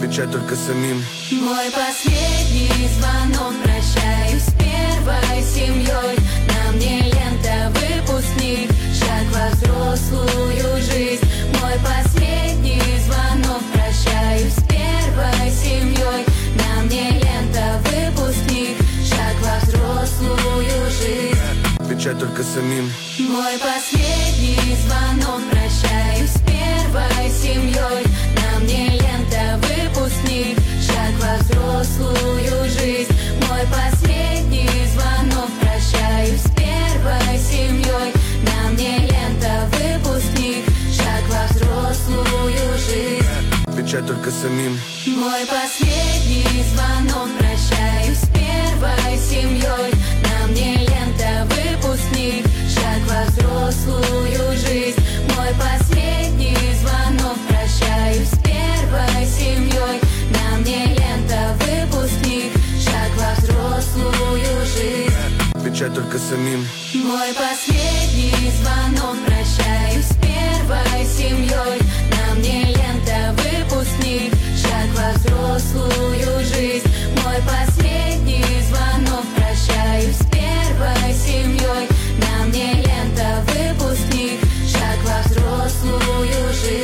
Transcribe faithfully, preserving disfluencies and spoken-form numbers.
отвечать только самим. Мой последний звонок, прощаюсь с первой семьей. На мне лента выпускник, шаг во взрослую жизнь. Мой последний звонок, прощаюсь с первой семьей. На мне лента выпускник, шаг во взрослую жизнь. Отвечать только самим. Мой последний звонок, прощаюсь с первой семьей. На мне лента выпускник, шаг во взрослую жизнь. Мой последний звонок, прощаюсь с первой семьей. На мне лента выпускник, шаг во взрослую жизнь. Отвечать только самим. Мой последний звонок, прощаюсь с первой семьей. На мне лента выпускник, шаг во взрослую жизнь. Мой последний звонок, прощаюсь с первой семьей. На мне лента выпускник, шаг во взрослую жизнь. Отвечать только самим. Мой последний звонок, прощаюсь с первой семьей. На мне лента